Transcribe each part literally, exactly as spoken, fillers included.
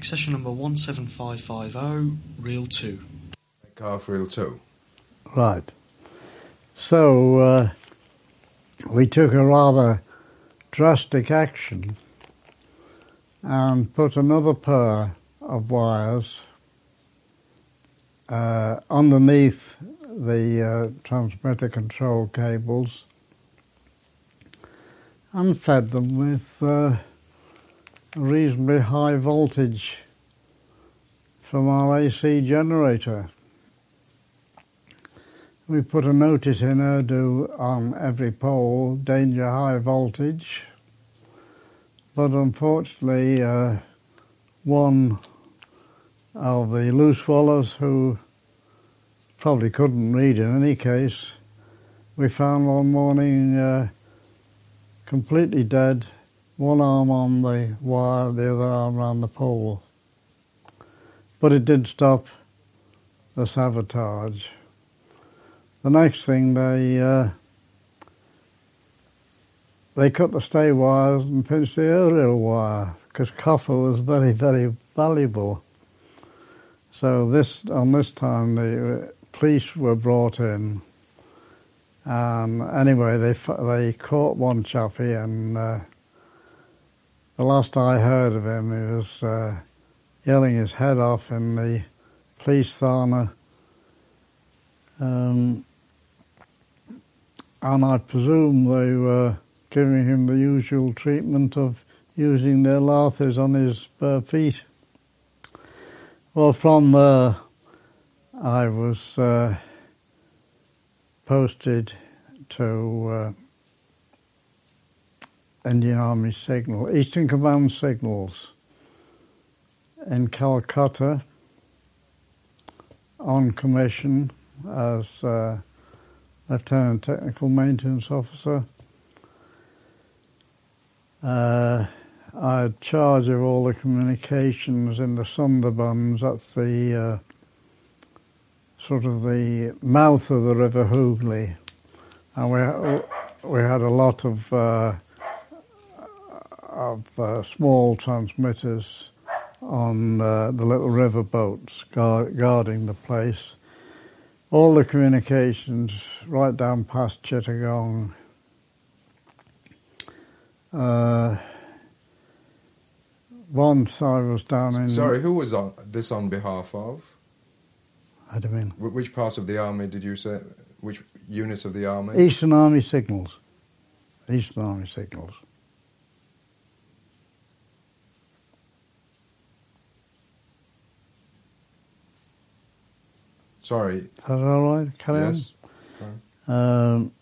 Epic session number one seven five five zero, reel two. Half reel two. Right. So uh, we took a rather drastic action and put another pair of wires uh, underneath the uh, transmitter control cables and fed them with uh, a reasonably high voltage from our A C generator. We put a notice in Urdu on every pole, danger high voltage, but unfortunately uh, one of the loose swallows, who probably couldn't read in any case, we found one morning uh, completely dead, one arm on the wire, the other arm around the pole. But it did stop the sabotage. The next thing, they uh, they cut the stay wires and pinched the aerial wire, because copper was very, very valuable. So this on this time the police were brought in, and anyway they they caught one chappie, and uh, the last I heard of him, he was uh, yelling his head off in the police thana. Um, and I presume they were giving him the usual treatment of using their lathes on his bare feet. Well, from there I was uh, posted to uh, Indian Army Signal, Eastern Command Signals in Calcutta, on commission as uh, Lieutenant Technical Maintenance Officer. Uh, I had charge of all the communications in the Sundarbans. That's the uh, sort of the mouth of the River Hooghly, and we we had a lot of uh, of uh, small transmitters on uh, the little river boats guard, guarding the place. All the communications right down past Chittagong. Uh, once I was down in... Sorry, who was on this on behalf of? How do you mean? Wh- Which part of the army did you say? Which unit of the army? Eastern Army Signals. Eastern Army Signals. Sorry. Is that all right? Carry yes. on? Um,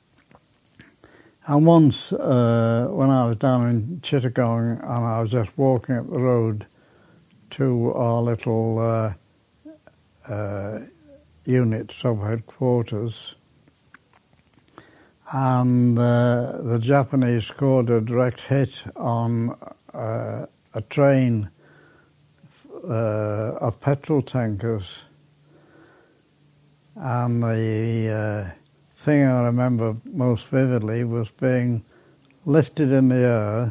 and once, uh, when I was down in Chittagong and I was just walking up the road to our little uh, uh, unit sub-headquarters, and uh, the Japanese scored a direct hit on uh, a train uh, of petrol tankers. And the uh, thing I remember most vividly was being lifted in the air,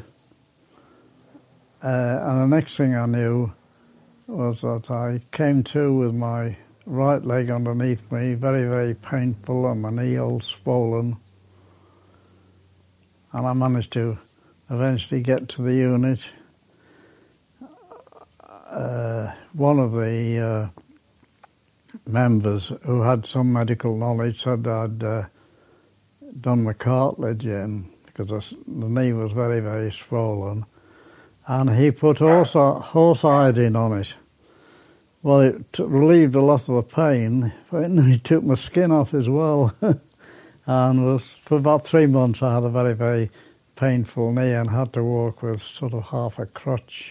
uh, and the next thing I knew was that I came to with my right leg underneath me, very, very painful, and my knee all swollen. And I managed to eventually get to the unit. Uh, one of the uh, members who had some medical knowledge said I'd uh, done the cartilage in, because the knee was very, very swollen, and he put horse, horse iodine on it. Well, it t- relieved a lot of the pain, but he took my skin off as well. And was, for about three months I had a very, very painful knee and had to walk with sort of half a crutch.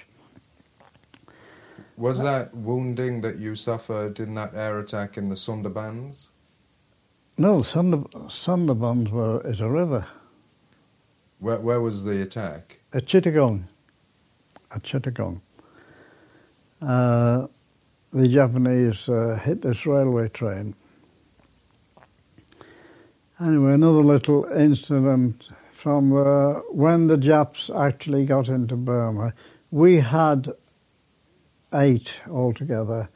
Was that wounding that you suffered in that air attack in the Sundarbans? No, Sundar- Sundarbans were, is a river. Where, where was the attack? At Chittagong. At Chittagong. Uh, the Japanese uh, hit this railway train. Anyway, another little incident from the, when the Japs actually got into Burma. We had eight altogether,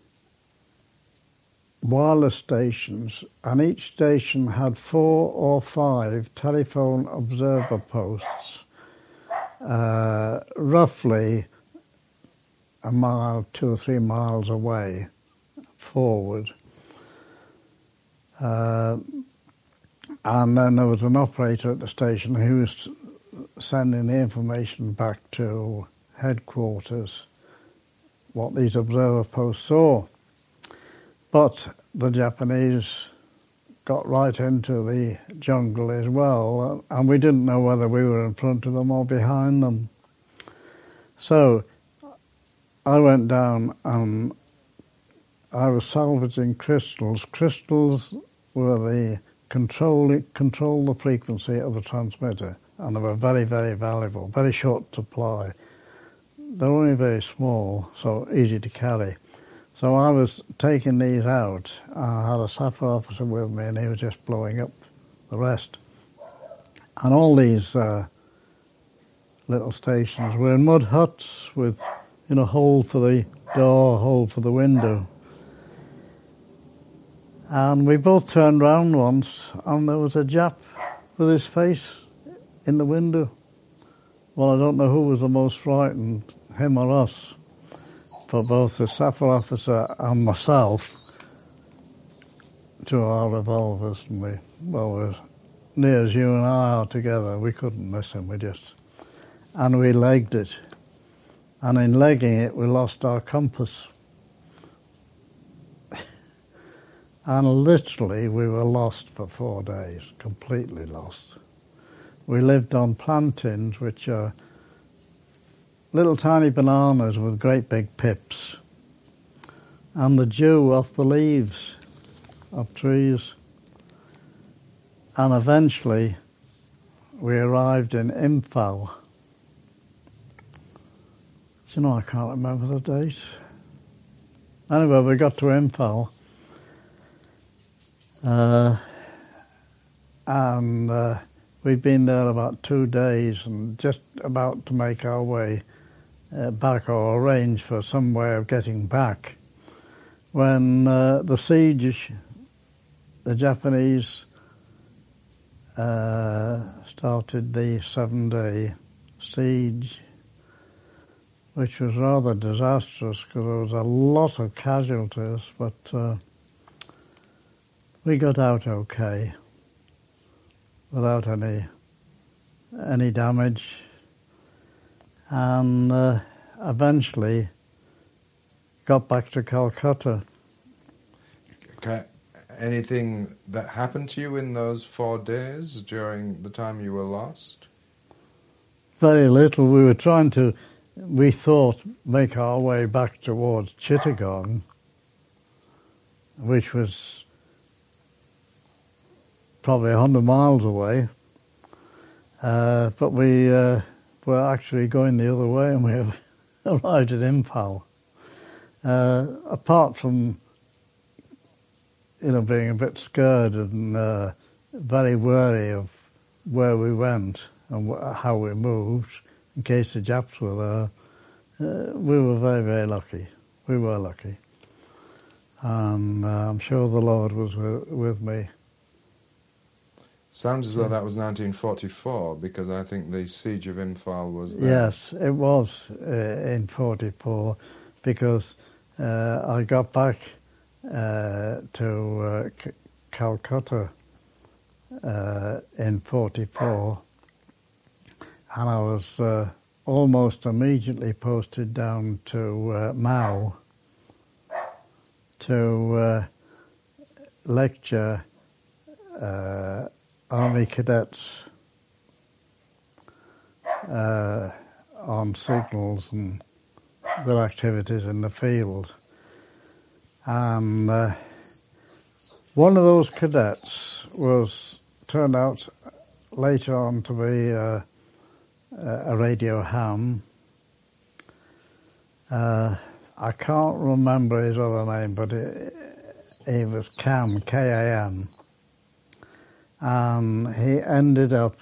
wireless stations, and each station had four or five telephone observer posts, uh, roughly a mile, two or three miles away, forward. Uh, and then there was an operator at the station who was sending the information back to headquarters, what these observer posts saw. But the Japanese got right into the jungle as well, and we didn't know whether we were in front of them or behind them. So I went down and I was salvaging crystals. Crystals were the control, control the frequency of the transmitter, and they were very, very valuable, very short supply. They're only very small, so easy to carry. So I was taking these out. I had a S A P officer with me, and he was just blowing up the rest. And all these uh, little stations were in mud huts with, you know, hole for the door, hole for the window. And we both turned round once, and there was a Jap with his face in the window. Well, I don't know who was the most frightened, him or us. But both the S A P officer and myself drew our revolvers, and we, well, as near as you and I are together, we couldn't miss him. We just, and we legged it. And in legging it, we lost our compass. And literally, we were lost for four days, completely lost. We lived on plantains, which are little tiny bananas with great big pips, and the dew off the leaves of trees. And eventually we arrived in Imphal. Do you know, I can't remember the date. Anyway, we got to Imphal, uh, and uh, we'd been there about two days and just about to make our way Uh, back, or arrange for some way of getting back, when uh, the siege, the Japanese uh, started the seven-day siege, which was rather disastrous because there was a lot of casualties, but uh, we got out okay, without any any damage. And uh, eventually got back to Calcutta. Okay. Anything that happened to you in those four days during the time you were lost? Very little. We were trying to, we thought, make our way back towards Chittagong, which was probably a hundred miles away. Uh, but we... Uh, We're actually going the other way, and we have arrived at Imphal. Uh, apart from, you know, being a bit scared and uh, very wary of where we went and wh- how we moved, in case the Japs were there, uh, we were very, very lucky. We were lucky. And uh, I'm sure the Lord was with, with me. Sounds as though that was nineteen forty-four, because I think the siege of Imphal was there. Yes, it was uh, in forty-four, because uh, I got back uh, to uh, C- Calcutta uh, in forty-four, and I was uh, almost immediately posted down to uh, Mao to uh, lecture uh, Army cadets uh, on signals and their activities in the field. And uh, one of those cadets was turned out later on to be uh, a radio ham. Uh, I can't remember his other name, but it, he was Cam, K A M. And he ended up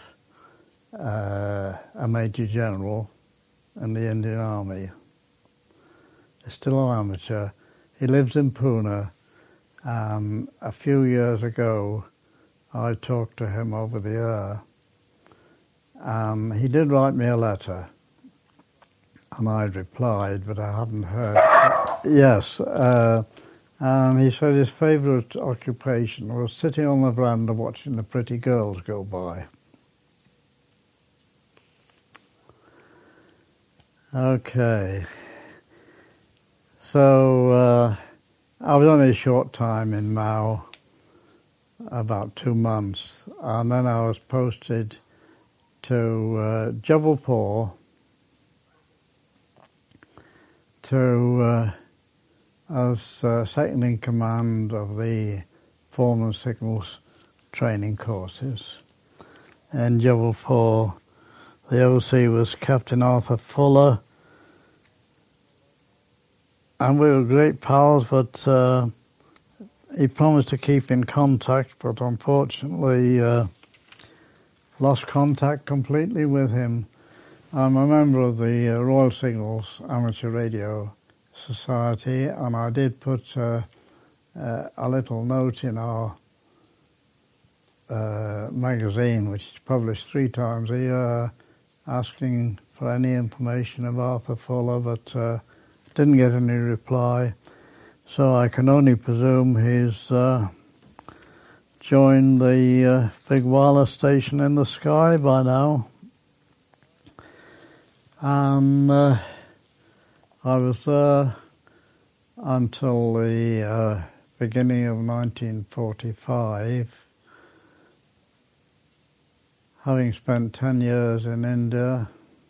uh, a Major General in the Indian Army. He's still an amateur. He lives in Pune, and a few years ago I talked to him over the air, and he did write me a letter, and I replied, but I haven't heard. Yes, uh, and he said his favourite occupation was sitting on the veranda watching the pretty girls go by. Okay. So uh, I was only a short time in Mao, about two months, and then I was posted to uh, Jabalpur to uh, as uh, second in command of the Foreman Signals training courses. In Jabalpur, the O C was Captain Arthur Fuller, and we were great pals, but uh, he promised to keep in contact, but unfortunately uh, lost contact completely with him. I'm a member of the uh, Royal Signals Amateur Radio Society, and I did put uh, uh, a little note in our uh, magazine, which is published three times a year, asking for any information of Arthur Fuller, but uh, didn't get any reply. So I can only presume he's uh, joined the uh, big wireless station in the sky by now. And uh, I was there until the uh, beginning of nineteen forty-five, having spent ten years in India.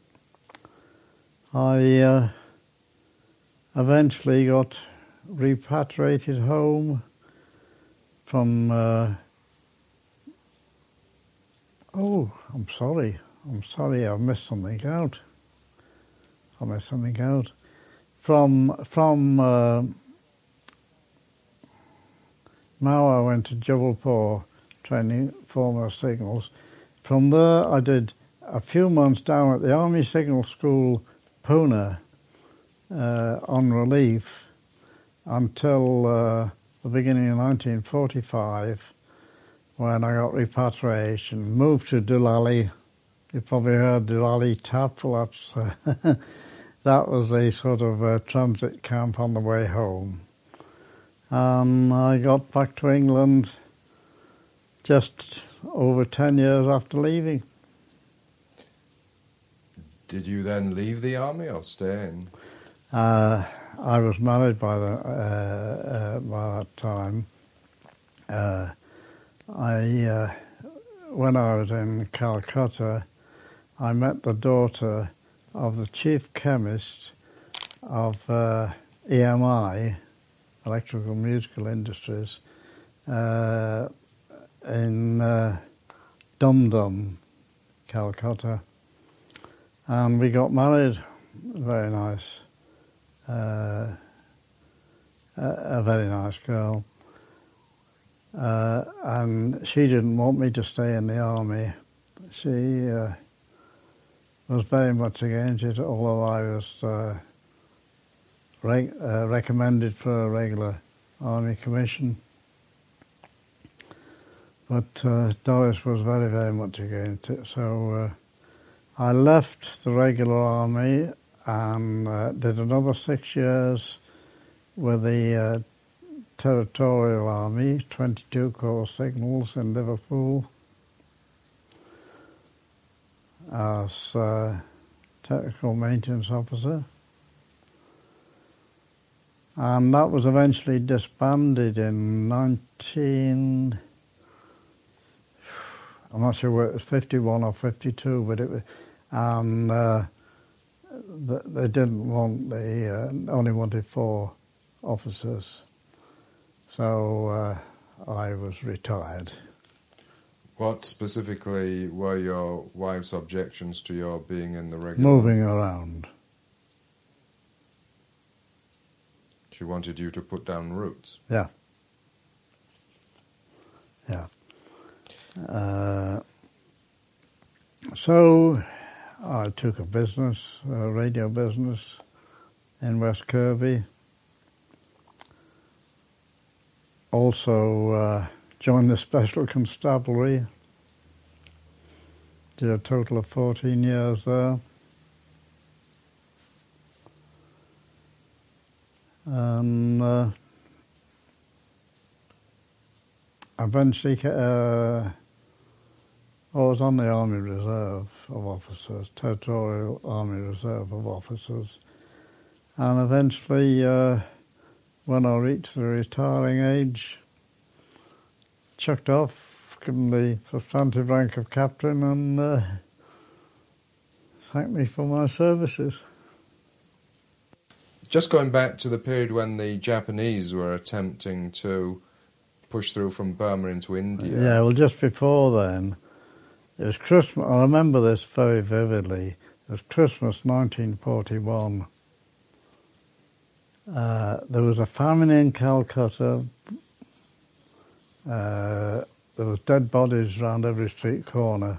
I uh, eventually got repatriated home from, uh, oh, I'm sorry, I'm sorry, I've missed something out. I missed something out. From, from uh, Mao I went to Jabalpur training former signals. From there I did a few months down at the Army Signal School, Pune, uh, on relief until uh, the beginning of nineteen forty-five, when I got repatriation, moved to Dulali. You probably heard Dulali Tap. Well, that's, uh, that was a sort of uh, transit camp on the way home. And I got back to England just over ten years after leaving. Did you then leave the army or stay in? Uh, I was married by, the, uh, uh, by that time. Uh, I, uh, when I was in Calcutta, I met the daughter of the chief chemist of uh, E M I, Electrical Musical Industries, uh, in uh, Dum Dum, Calcutta. And we got married. Very nice. Uh, a, a very nice girl. Uh, and she didn't want me to stay in the army. She uh, was very much against it, although I was uh, reg- uh, recommended for a regular army commission. But uh, Doris was very, very much against it. So uh, I left the regular army and uh, did another six years with the uh, Territorial Army, twenty-two Corps Signals in Liverpool, as uh, technical maintenance officer. And that was eventually disbanded in nineteen, I'm not sure whether it was fifty-one or fifty-two, but it was, and uh, they didn't want, they uh, only wanted four officers. So uh, I was retired. What specifically were your wife's objections to your being in the regular? Moving around. She wanted you to put down roots? Yeah. Yeah. Uh, so I took a business, a radio business in West Kirby. Also uh, joined the Special Constabulary. Did a total of fourteen years there. And uh, eventually uh, I was on the Army Reserve of Officers, Territorial Army Reserve of Officers, and eventually uh, when I reached the retiring age, chucked off, given the substantive rank of captain, and uh, thanked me for my services. Just going back to the period when the Japanese were attempting to push through from Burma into India. Yeah, well, just before then, it was Christmas. I remember this very vividly. It was Christmas nineteen forty-one. Uh, there was a famine in Calcutta. Uh, there was dead bodies around every street corner.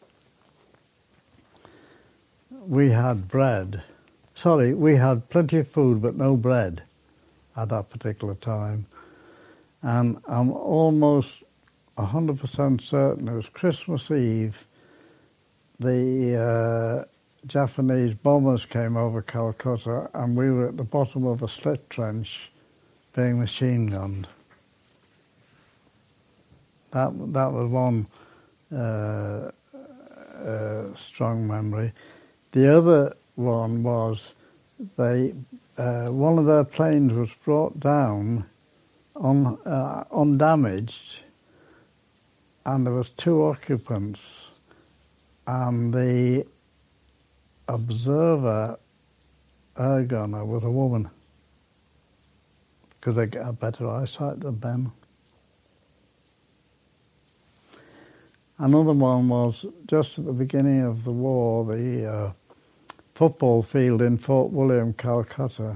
We had bread. Sorry, we had plenty of food but no bread at that particular time. And I'm almost one hundred percent certain it was Christmas Eve. The uh, Japanese bombers came over Calcutta and we were at the bottom of a slit trench being machine gunned. That, that was one uh, uh, strong memory. The other one was they uh, one of their planes was brought down on uh, undamaged, and there was two occupants, and the observer air gunner was a woman because they got better eyesight than men. Another one was just at the beginning of the war, the uh, football field in Fort William, Calcutta,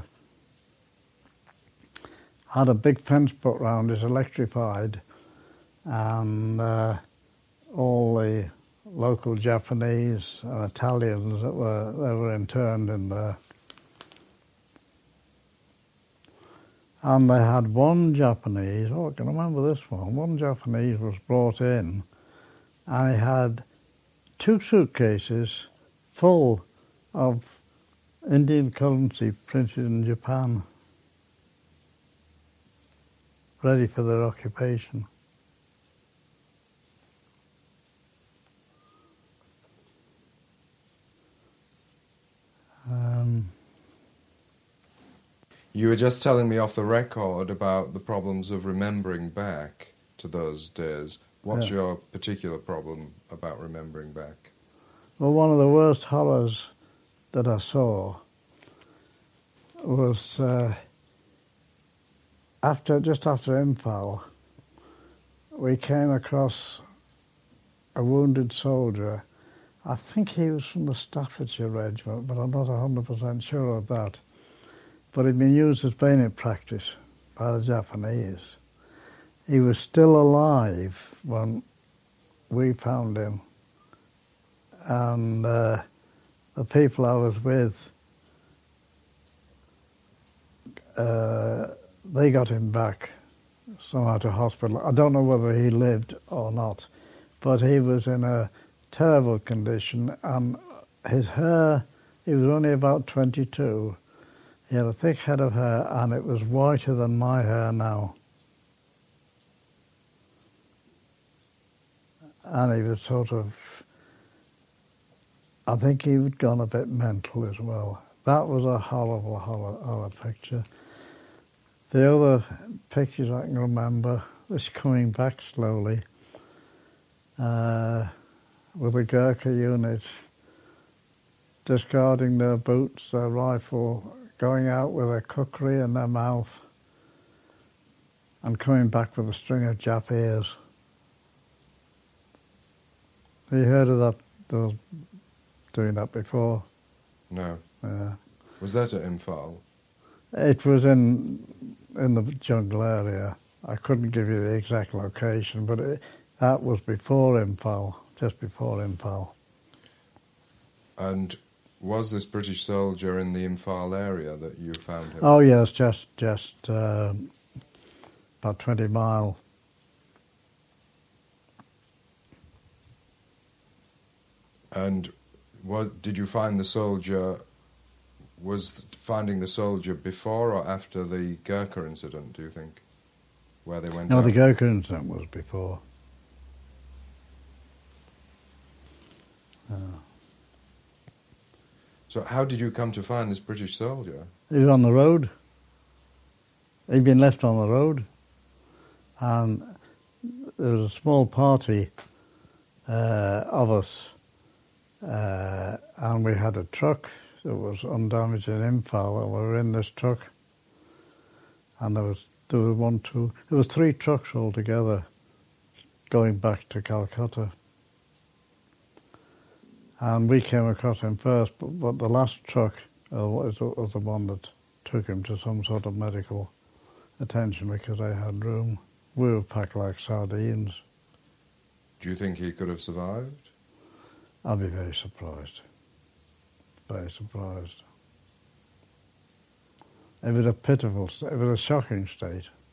had a big fence put round it, electrified, and uh, all the local Japanese and Italians that were they were interned in there. And they had one Japanese, oh I can remember this one, one Japanese was brought in and he had two suitcases full of Indian currency printed in Japan, ready for their occupation. Um, You were just telling me off the record about the problems of remembering back to those days. What's Yeah. your particular problem about remembering back? well, one of the worst horrors that I saw was uh, after just after Imphal, we came across a wounded soldier. I think he was from the Staffordshire Regiment, but I'm not one hundred percent sure of that. But he'd been used as bayonet practice by the Japanese. He was still alive when we found him. And uh, the people I was with, uh, they got him back somehow to hospital. I don't know whether he lived or not, but he was in a terrible condition, and his hair, he was only about twenty-two. He had a thick head of hair, and it was whiter than my hair now. And he was sort of, I think he had gone a bit mental as well. That was a horrible, horrible, horrible picture. The other pictures I can remember was coming back slowly uh, with a Gurkha unit discarding their boots, their rifle, going out with a kukri in their mouth and coming back with a string of Jap ears. Have you heard of that, those doing that before? No. Yeah. Was that at Imphal? It was in in the jungle area. I couldn't give you the exact location, but it, that was before Imphal, just before Imphal. And Was this British soldier in the Imphal area that you found him? Oh yes, just just uh, about twenty mile. And what did you find the soldier? Was finding the soldier before or after the Gurkha incident? Do you think, where they went? No, out? the Gurkha incident was before. Uh, So how did you come to find this British soldier? he was on the road. He'd been left on the road, and there was a small party uh, of us, uh, and we had a truck that was undamaged in Imphal, and we were in this truck, and there was there was one, two, there was three trucks altogether going back to Calcutta. And we came across him first, but, but the last truck uh, was, was the one that took him to some sort of medical attention because they had room. We were packed like sardines. Do you think he could have survived? I'd be very surprised. Very surprised. It was a pitiful, it was a shocking state.